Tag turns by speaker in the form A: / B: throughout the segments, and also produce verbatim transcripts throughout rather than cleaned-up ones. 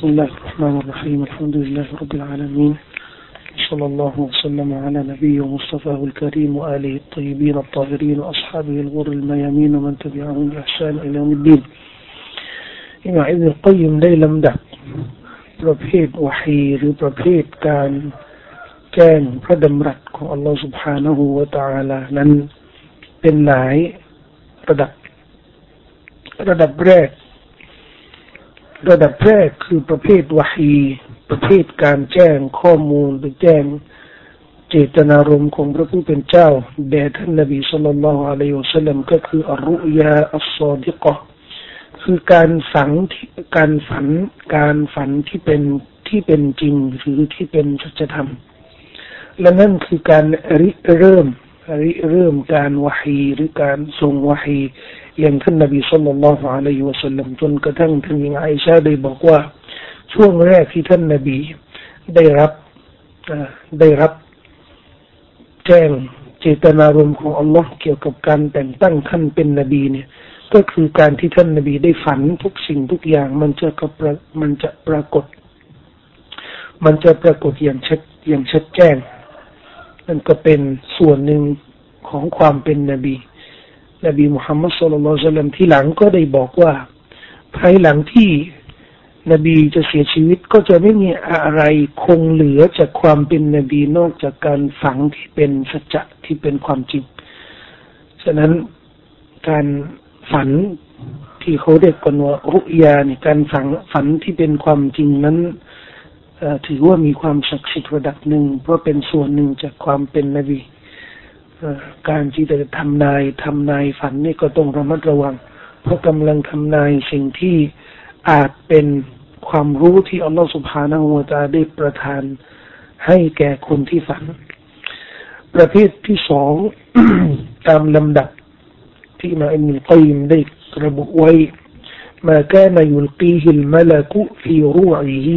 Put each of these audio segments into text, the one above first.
A: بسم الله الرحمن الرحيم الحمد لله رب العالمين صلى الله وسلم على نبيه ومصطفاه الكريم وآله الطيبين الطاهرين وأصحابه الغر الميامين ومن تبعهم بإحسان إلى يوم الدين อิหม่ามอิบนุล قيم ได้ลำดับประเภทวะฮีหรือประเภทการแจ้งพระดำรัสของอัลลอฮฺ سبحانه และ تعالى นั้นเป็นหลายระดับระดับแรกระดับแรกคือประเภทวะฮีประเภทการแจ้งข้อมูลหรือแจ้งเจตนารมณ์ของพระผู้เป็นเจ้าแด่ท่านนบีศ็อลลัลลอฮุอะลัยฮิวะซัลลัมก็คืออัรรุยาอัศศอดิกะห์คือการฝันการฝันการฝันที่เป็นที่เป็นจริงหรือที่เป็นสัจธรรมและนั่นคือการริเริ่มริเริ่มการวะฮีหรือการส่งวะฮีอย่างท่านนบีศ็อลลัลลอฮุอะลัยฮิวะซัลลัมจนกระทั่งท่านหญิงอาอิชะห์ได้บอกว่าช่วงแรกที่ท่านนบีได้รับได้รับแจ้งเจตนารมณ์ของอัลลอฮ์เกี่ยวกับการแต่งตั้งท่านเป็นนบีเนี่ยก็คือการที่ท่านนบีได้ฝันทุกสิ่งทุกอย่างมันจะกระมันจะปรากฏมันจะปรากฏอย่างชัดอย่างชัดแจ้งนั่นก็เป็นส่วนหนึ่งของความเป็นนบีนบีมุฮัมมัดศ็อลลัลลอฮุอะลัยฮิวะซัลลัมที่หลังก็ได้บอกว่าภายหลังที่นบีจะเสียชีวิตก็จะไม่มีอะไรคงเหลือจากความเป็นนบีนอกจากการฝังที่เป็นสัจจะที่เป็นความจริงฉะนั้นการฝันที่เขาเรียกกันว่ารุยาเนี่ยการฝันฝันที่เป็นความจริงนั้นถือว่ามีความศักดิ์สิทธิ์ระดับหนึ่งเพราะเป็นส่วนหนึ่งจากความเป็นนบีการที่จะทำนายทำนายฝันนี่ก็ต้องระมัดระวังเพราะกำลังทำนายสิ่งที่อาจเป็นความรู้ที่อัลลอฮฺ سبحانه และ تعالى ได้ประทานให้แก่คนที่ฝันประเภทที่สอง ตามลำดับที่อิหม่ามอิบนุล กัยยิมได้ระบุไว้ما كان يلقيه الملك في روعه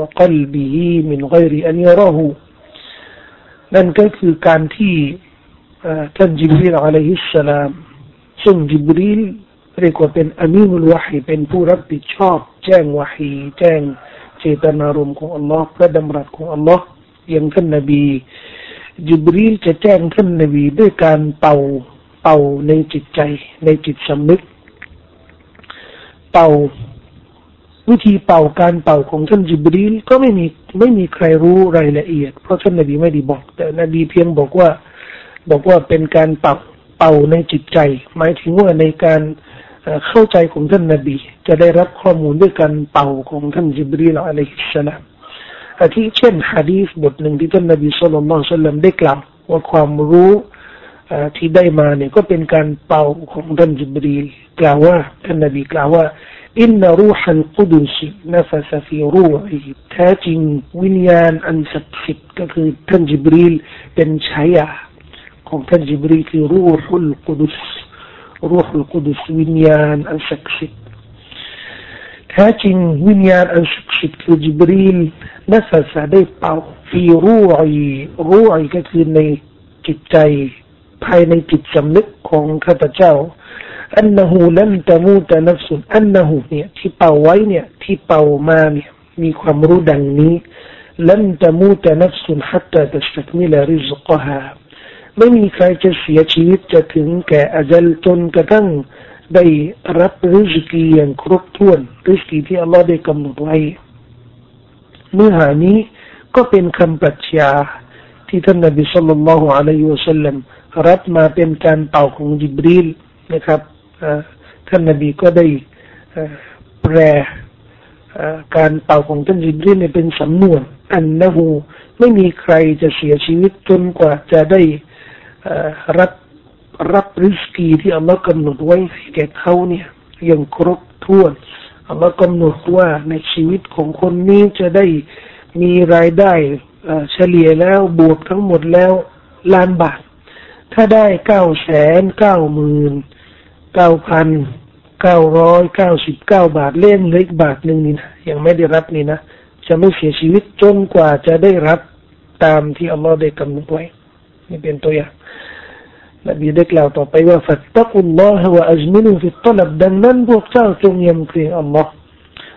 A: وقلبه من غير أن يراه นั่นก็คือการที่ท่านญิบรีลอะลัยฮิสสลามซึ่งญิบรีลเรียกว่าเป็นอามีนุลวะฮีเป็นผู้รับผิดชอบแจ้งวะฮีแจ้งเจตนารมณ์ของอัลลอฮ์พระดำรัสของอัลลอฮ์อย่างท่านนบีญิบรีลจะแจ้งท่านนบีด้วยการเป่าเป่าในจิตใจในจิตสำนึกเป่าวิธีเป่าการเป่าของท่านญิบรีลก็ไม่มีไม่มีใครรู้รายละเอียดเพราะท่านนบีไม่ได้บอกแต่นบีเพียงบอกว่าบอกว่าเป็นการเป่าเป่าในจิตใจหมายถึงว่าในการเข้าใจของท่านนบีจะได้รับข้อมูลด้วยการเป่าของท่านญิบรีลอะลัยฮิสสลามอาทิเช่นหะดีษบทหนึ่งที่ท่านนบีศ็อลลัลลอฮุอะลัยฮิวะซัลลัมได้กล่าวว่าความรู้ที่ได้มาเนี่ยก็เป็นการเป่าของท่านญิบรีลกล่าวว่าท่านนบีกล่าวว่าอินนะรูฮัลกุดุสนะฟะซะฟีรูอิแท้จริงวิญญาณอันศักดิ์สิทธิ์ก็คือท่านญิบรีลเป็นฉายาของท่านญิบรีลคือรูฮุลกุดุสรูฮุลกุดุสวิญญาณอันศักดิ์สิทธิ์แท้จริงวิญญาณอันศักดิ์สิทธิ์คือญิบรีลนะฟะซะได้เป่าฟีรูอิรูอิก็คือในจิตใจภายในจิตสำนึกของข้าพเจ้าอันนะฮูลันตะมูตะนัฟซุนอันนะฮูเนี่ยที่เป่าไว้เนี่ยที่เป่ามาเนี่ยมีความรู้ดังนี้ลันตะมูตะนัฟซุนฮัตตาตัสตักมิลริซกฮาไม่มีใครจะเสียชีวิตจะถึงแก่อาญัลจนกระทั่งได้รับริสกีอย่างครบถ้วนริสกีที่อัลลอฮ์ได้กำหนดไว้เนื้อหานี้ก็เป็นคำปรัชญาที่ท่านนบีศ็อลลัลลอฮุอะลัยฮิวะซัลลัมรับมาเป็นการเป่าของญิบรีลนะครับท่านนบีก็ได้แปลการเป่าของท่านญิบรีลเป็นสำนวนอันนะฮูไม่มีใครจะเสียชีวิตจนกว่าจะได้รับรับริสกีที่อัลลอฮ์กำหนดไว้ให้แก่เขาเนี่ยอย่างครบถ้วนอัลลอฮ์กำหนดว่าในชีวิตของคนนี้จะได้มีรายได้เฉลี่ยแล้วบวกทั้งหมดแล้วล้านบาทถ้าได้เก้าแสนเก้าหมื่นเก้าพันเก้าร้อยเก้าสิบเก้าบาทเล่นเล็กบาทหนึ่งนี่นะยังไม่ได้รับนี่นะจะไม่เสียชีวิตจนกว่าจะได้รับตามที่อัลลอฮ์ได้กำหนดไว้นี่เป็นตัวอย่างนบีได้กล่าวต่อไปว่าฟัตตักุลลอฮะวะอัจมิลูฟิตตลับดังนั้นพวกเจ้าจงยำเกรงอัลลอฮ์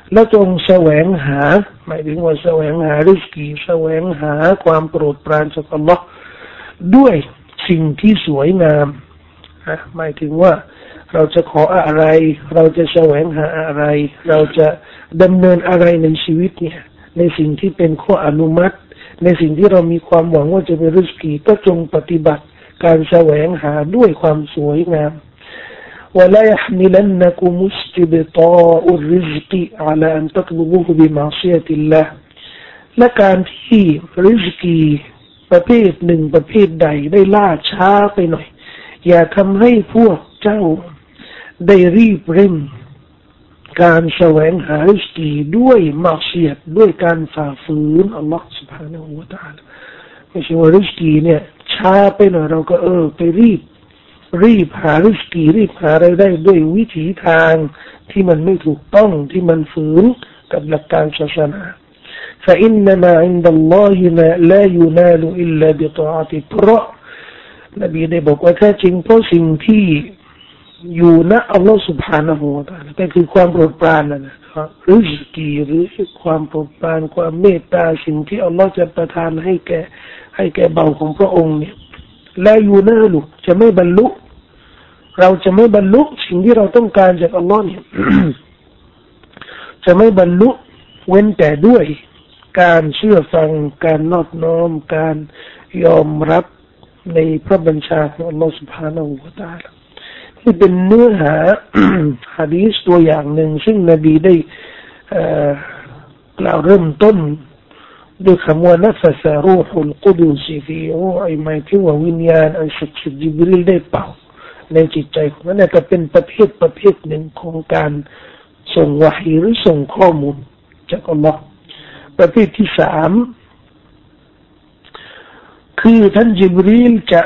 A: แล้วจงแสวงหาหมายถึงว่าแสวงหาริสกีแสวงหาความโปรดปรานจากอัลลอฮ์ด้วยสิ่งที่สวยงามหมายถึงว่าเราจะขออะไรเราจะแสวงหาอะไรเราจะดำเนินอะไรในชีวิตเนี่ยในสิ่งที่เป็นข้ออนุมัติในสิ่งที่เรามีความหวังว่าจะเป็นริสกีก็จงปฏิบัติการแสวงหาด้วยความสวยงามولا يحملنكم استبطاء الرزق على أن تطلبوه بمعصية الله และการที่ริสกีประเภทหนึ่งประเภทใดได้ล่าช้าไปหน่อยอย่าทำให้พวกเจ้าได้รีบเร่งการแสวงหาริสกีด้วยมาเสียดด้วยการฝ่าฝืนอัลลอฮฺ سبحانه และ تعالى ไม่ใช่ว่าริสกีเนี่ยช้าไปหน่อยเราก็เออไปรีบรีบหาริสกีรีบหารายได้ด้วยวิถีทางที่มันไม่ถูกต้องที่มันฝืนกับหลักการศาสนา فإنما عند الله لا ينال إلا بطاعته เพราะนบีได้บอกว่าแท้จริงเพราะสิ่งที่อยู่ณอัลลอฮฺ سبحانه และ تعالى ก็คือความโปรดปรานนั่นนะครับริสกีหรือความโปรดปรานความเมตตาสิ่งที่อัลลอฮฺจะประทานให้แก่ให้แก่เบาของพระองค์เนี่ยลายูนาลุจะไม่บรรลุเราจะไม่บรรลุสิ่งที่เราต้องการจากอัลลอฮ์เนี่ย จะไม่บรรลุเว้นแต่ด้วยการเชื่อฟังการนอบน้อมการยอมรับในพระบัญชาของอัลลอฮ์ سبحانه และ تعالى ที่เป็นเนื้อหา หะดีษตัวอย่างหนึ่งซึ่งนบีได้กล่าวเริ่มต้นด้วยคำว่านัฟสะรูฮุลกุดุสฟีรูอิหมายถึงว่าวิญญาณอันศักดิ์สิทธิ์ญิบรีลได้เป่าในจิตใจของนั้นก็เป็นประเภทประเภทหนึ่งของการส่งวะฮีหรือส่งข้อมูลจากอัลลอฮ์ประเภทที่สามคือท่านญิบรีลจะ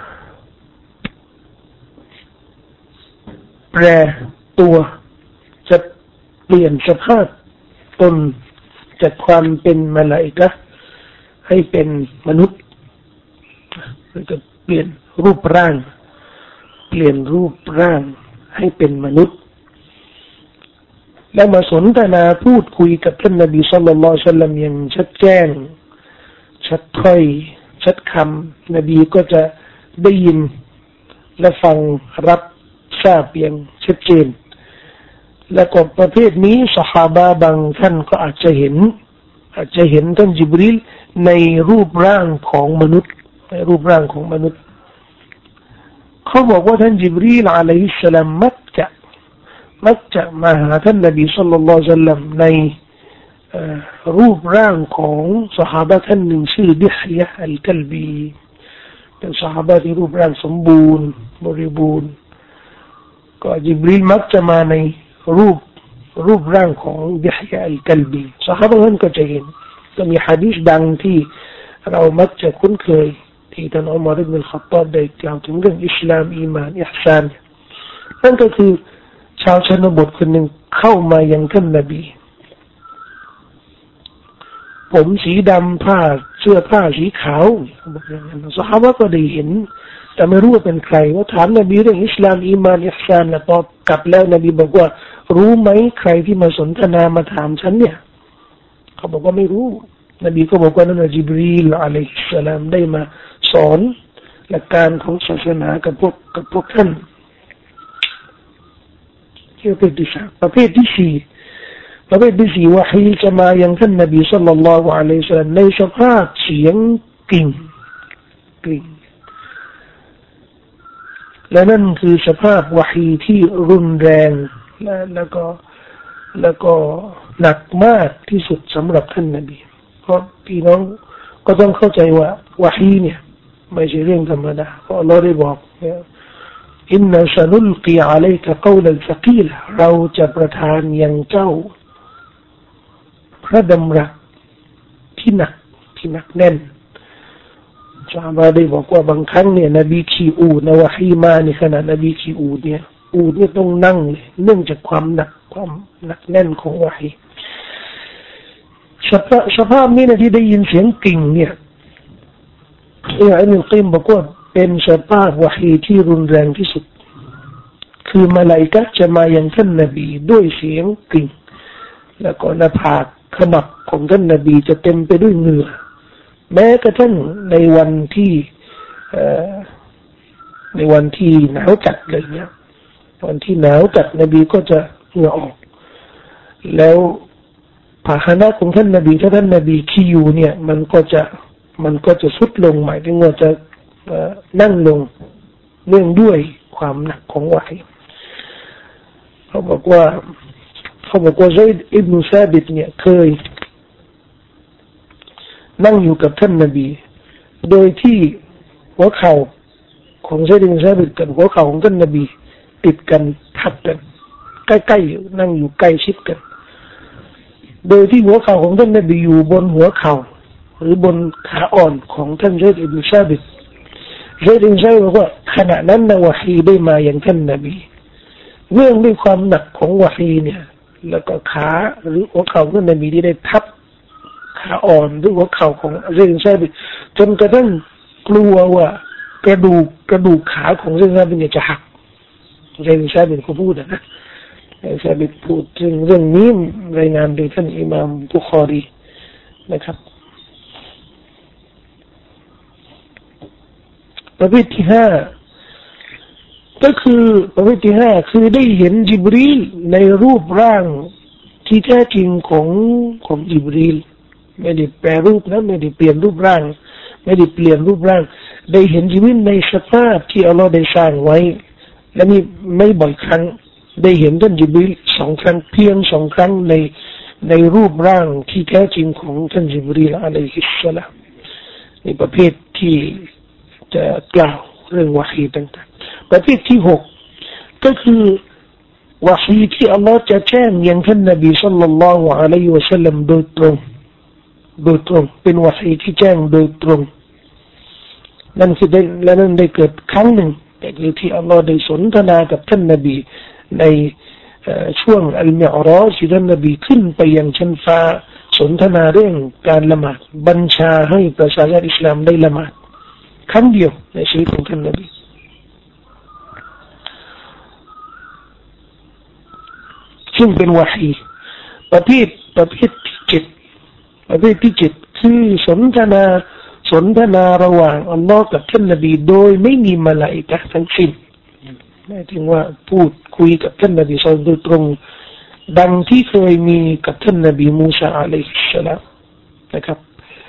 A: แปรตัวจะเปลี่ยนสภาพตนจากความเป็นมลาอิกะห์ให้เป็นมนุษย์หรือจะเปลี่ยนรูปร่างเปลี่ยนรูปร่างให้เป็นมนุษย์แล้วมาสนทนาพูดคุยกับท่านนบีศ็อลลัลลอฮุอะลัยฮิวะซัลลัมอย่างชัดแจ้งชัดถ้อยชัดคำนบีก็จะได้ยินและฟังรับทราบอย่างชัดเจนและก็ประเภทนี้ซอฮาบะห์บางท่านก็อาจจะเห็นอาจจะเห็นท่านญิบรีลในรูปร่างของมนุษย์ในรูปร่างของมนุษย์เขาบอกว่าท่านญิบรีลอะลัยฮิสสลามมักจะมักจะมาหาท่านนบีศ็อลลัลลอฮุอะลัยฮิวะซัลลัมในรูปร่างของซอฮาบะห์ท่านหนึ่งชื่อดิฮยะอัลกัลบีเป็นซอฮาบะห์ที่รูปร่างสมบูรณ์บริบูรณ์ก็ญิบรีลมักจะมาในรูปรูปร่างของดิฮยะอัลกัลบีซอฮาบะห์นั้นก็จะเห็นก็มีหะดีษดังที่เรามักจะคุ้นเคยที่ท่านอุมัร อิบนุล ค็อฏฏอบได้กล่าวถึงเรื่องอิสลามอีหม่านอิหซานนั่นก็คือชาวชนบทคนหนึ่งเข้ามายังท่านนบีผมสีดำผ้าเสื้อผ้าสีขาวบอกอย่างนั้นซอฮาบะห์ก็ได้เห็นแต่ไม่รู้ว่าเป็นใครว่าถามนบีเรื่องอิสลามอีหม่านอิหซานแล้วตอบกลับแล้วนบีบอกว่ารู้ไหมใครที่มาสนทนามาถามฉันเนี่ยเขาบอกว่าไม่รู้นบีก็บอกว่านั่นจิบรีลอะลัยฮิสสลามได้มาสอนหลักการของศาสนากับพวกกับพวกท่านที่ประเภทที่สามประเภทที่สี่ประเภทที่สี่วะฮีจะมายังท่านนบีศ็อลลัลลอฮุอะลัยฮิวะซัลลัมในสภาพเสียงกิ่งกิ่งและนั่นคือสภาพวะฮีที่รุนแรงและแล้วก็แล้วก็หนักมากที่สุดสำหรับท่านนบีเพราะพี่น้องก็ต้องเข้าใจว่าวะฮีเนี่ยไม่ใช่เรื่องธรรมดาเพราะอัลเลาะห์ได้บอกอินนัสนุลกีอะลัยกะกอลันซะกีลเราจะประทานยังเจ้าพระดำรัสที่หนักที่หนักแน่นซอฮาบะห์ได้บอกว่าบางครั้งเนี่ยนบีขี่อูฐนะวะฮีมาในขณะนบีขี่อูฐเนี่ยอูฐเนี่ยต้องนั่งเลยเนื่องจากความหนักความหนักแน่นของวะฮีสภาพนี้นะที่ได้ยินเสียงกิ่งเนี่ยอิบนุลกัยยิมบอกว่าเป็นสภาพวะฮีที่รุนแรงที่สุดคือมลาอิกะฮ์จะมายังท่านนบีด้วยเสียงกิ่งแล้วก็หน้าผากขมับของท่านนบีจะเต็มไปด้วยเหงื่อแม้กระทั่งในวันที่ในวันที่หนาวจัดเลยเนี่ยวันที่หนาวจัดนบีก็จะเหงื่อออกแล้วพาหนะของท่านนบีถ้าท่านนบีขี้อยู่เนี่ยมันก็จะมันก็จะทรุดลงหมายถึงว่าจะนั่งลงเนื่องด้วยความหนักของวะฮีเขาบอกว่าเขาบอกว่าซัยด์อิบนุซาบิตเนี่ยเคยนั่งอยู่กับท่านนบีโดยที่หัวเข่าของซัยด์อิบนุซาบิตกับหัวเข่าของท่านนบีติดกันทับกันใกล้ๆนั่งอยู่ใกล้ชิดกันโดยที่หัวเข่าของท่านนบีอยู่บนหัวเข่าหรือบนขาอ่อนของท่านซัยด์อิบนุซาบิตซัยด์อิบนุซาบิตบอกว่าขณะนั้นนะวะฮีได้มาอย่างท่านนบีเรื่องด้วยความหนักของวะฮีเนี่ยแล้วก็ขาหรือหัวเข่าของท่านนบีที่ได้ทับขาอ่อนหรือหัวเข่าของซัยด์อิบนุซาบิตจนกระทั่งกลัวว่ากระดูกกระดูกขาของซัยด์อิบนุซาบิตเนี่ยจะหักซัยด์อิบนุซาบิตเขาพูดนะซาบิตพูดถึงเรื่องนี้รายงานโดยท่านอิหม่ามบุคอรีนะครับประเภทที่ห้าก็คือประเภทที่ห้าคือได้เห็นญิบรีลในรูปร่างที่แท้จริงของของญิบรีลไม่ได้แปรรูปนะไม่ได้เปลี่ยนรูปร่างไม่ได้เปลี่ยนรูปร่างได้เห็นญิบรีลในสภาพที่อัลลอฮ์ได้สร้างไว้และนี่ไม่บ่อยครั้งได้เห็นท่านญิบรีลสองครั้งเพียงสองครั้งในในรูปร่างที่แท้จริงของท่านญิบรีลอะลัยฮิสสลามในประเภทที่จะกล่าวเรื่องวะฮีต่างๆประเภทที่หกก็คือวะฮีที่อัลลอฮ์จะแจ้งยังท่านนบีศ็อลลัลลอฮุอะลัยฮิวะซัลลัมโดยตรงโดยตรงเป็นวะฮีที่แจ้งโดยตรงนั่นคือได้และนั่นได้เกิดครั้งหนึ่งแต่คือที่อัลลอฮ์ได้สนทนากับท่านนบีในช่วงอัลมิอราจที่ท่านนบีขึ้นไปยังชั้นฟ้าสนทนาเรื่องการละหมาดบัญชาให้ประชาชนอิสลามได้ละหมาดครั้งเดียวในชีวิตของท่านนบีซึ่งเป็นวะฮีประเภทประเภทที่เจ็ดประเภทที่เจ็ดคือสนทนาสนทนาระหว่างอัลลอฮ์กับท่านนบีโดยไม่มีมลาอิกะฮ์ทั้งสิ้นหมายถึงว่าพูดคุยกับท่านนบีศ็อลลัลลอฮุอะลัยฮิวะซัลลัมโดยตรงดังที่เคยมีกับท่านนบีมูซาอะลัยฮิสสลามนะครับ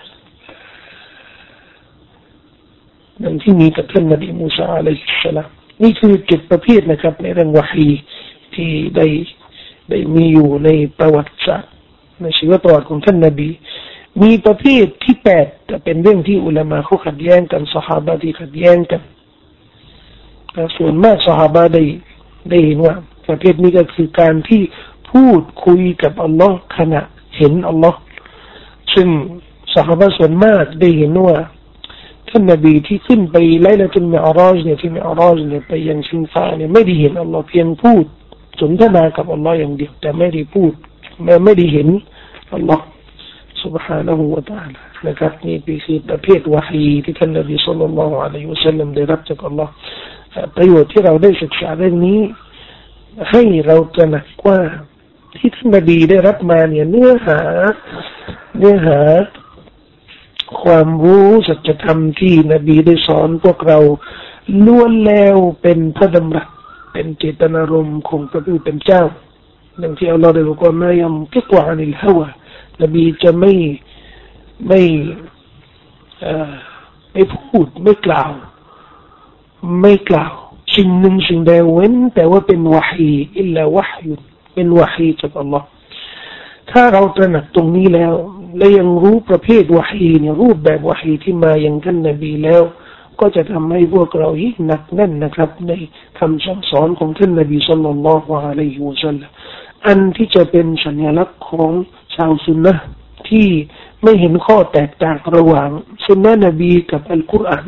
A: ดังที่มีกับท่านนบีมูซาอะลัยฮิสสลามนี่คือเจ็ดประเภทนะครับในเรื่องวะฮีที่ได้ได้มีอยู่ในประวัติศาสตร์ในชีวประวัติของท่านนบีมีประเภทที่แปดแต่เป็นเรื่องที่อุลามะเขาขัดแย้งกันซอฮาบะห์ที่ขัดแย้งกันส่วนมากซอฮาบะห์ได้ได้เห็นว่าประเภทนี้ก็คือการที่พูดคุยกับอัลลอฮ์ขณะเห็นอัลลอฮ์ซึ่งซอฮาบะห์ส่วนมากได้เห็นว่าท่านนบีที่ขึ้นไปไลลาตุลมิอราจเนี่ยที่มิอราจเนี่ยไปยังชั้นฟ้าเนี่ยไม่ได้เห็นอัลลอฮ์เพียงพูดสนทนากับอัลลอฮ์อย่างเดียวแต่ไม่ได้พูดไม่ไม่ได้เห็นอัลลอฮ์ سبحانه และ تعالى นะครับนี่คือประเภทวะฮีที่ท่านนบีศ็อลลัลลอฮุอะลัยฮิวะซัลลัมได้รับจากอัลลอฮ์ประโยชน์ที่เราได้ศึกษาเรื่องนี้ให้เราตระหนักว่าที่ท่านนบีได้รับมาเนี่ยเนื้อหาเนื้อหาความรู้สัจธรรมที่นบีได้สอนพวกเราล้วนแล้วเป็นพระดำรัสเป็นเจตนารมณ์ของพระผู้เป็นเจ้าดังที่อัลลอฮฺได้บอกว่าไม่ยำกิกวานิลฮาวานบีจะไม่ไม่เอ่อไม่พูดไม่กล่าวไม่กล่าวสิ่งหนึ่งสิ่งใดเว้นแต่ว่าเป็นวะฮีอิลลาวะฮยุเป็นวะฮีจากอัลลอฮฺถ้าเราตระหนักตรงนี้แล้วและยังรู้ประเภทวะฮีเนี่ยรูปแบบวะฮีที่มาอย่างท่านนบีแล้วก็จะทำให้พวกเรายิ่งหนักแน่นนะครับในคำสั่งสอนของท่านนบีศ็อลลัลลอฮุอะลัยฮิวะซัลลัมอันที่จะเป็นสัญลักษณ์ของชาวซุนนะห์ที่ไม่เห็นข้อแตกต่างระหว่างซุนนะห์นบีกับอัลกุรอาน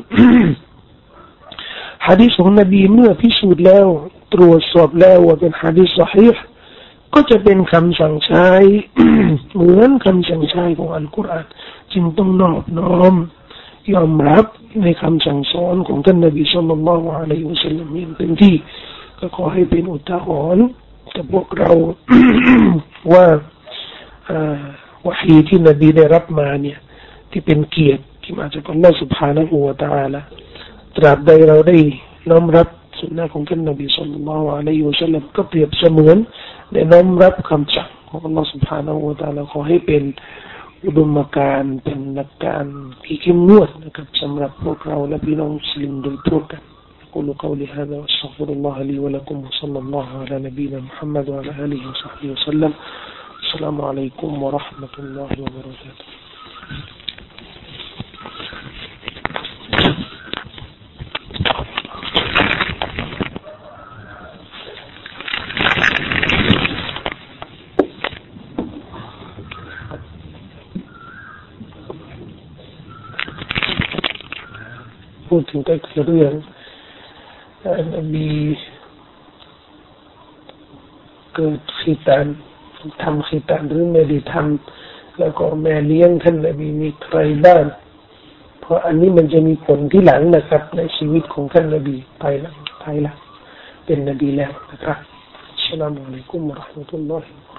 A: หะดีษของนบีเมื่อพิสูจน์แล้วตรวจสอบแล้วว่าเป็นหะดีษซอฮีห์ก็จะเป็นคำสั่งใช้ เหมือนคำสั่งใช้ของอัลกุรอานจึงต้องนอบน้อมยอมรับในคำสั่งสอนของท่านนบีศ็อลลัลลอฮุอะลัยฮิวะซัลลัมอย่างเต็มที่ก็ขอให้เป็นอุทาหรณ์กับพวกเรา ว่าวะฮีที่นบีได้รับมาเนี่ยที่เป็นเกียรติที่มาจากอัลลอฮฺ سبحانه และ تعالى ตราบใดเราได้น้อมรับสุนนะของท่านนบีศ็อลลัลลอฮุอะลัยฮิวะซัลลัมก็เปรียบเสมือนได้น้อมรับคำสั่งของอัลลอฮฺ سبحانه และ تعالى ขอให้เป็นอุดมการณ์เป็นหลักการที่เข้มงวดนะครับสำหรับพวกเราและพี่น้องมุสลิมโดยทั่วกันأقول قولي هذا وأستغفر الله لي ولكم وصلى الله على نبينا محمد وعلى آله وصحبه وسلم السلام عليكم ورحمة الله وبركاتهพูดถึงก็คือเรื่องมีเกิดขีตานทำขีตานหรือไม่ได้ทำแล้วก็แม่เลี้ยงท่านนบีมีใครบ้างเพราะอันนี้มันจะมีผลที่หลังนะครับในชีวิตของท่านนบีภายหลังภายหลังเป็นนบีแล้วนะครับอัสสลามุอะลัยกุมวะเราะห์มะตุลลอฮิ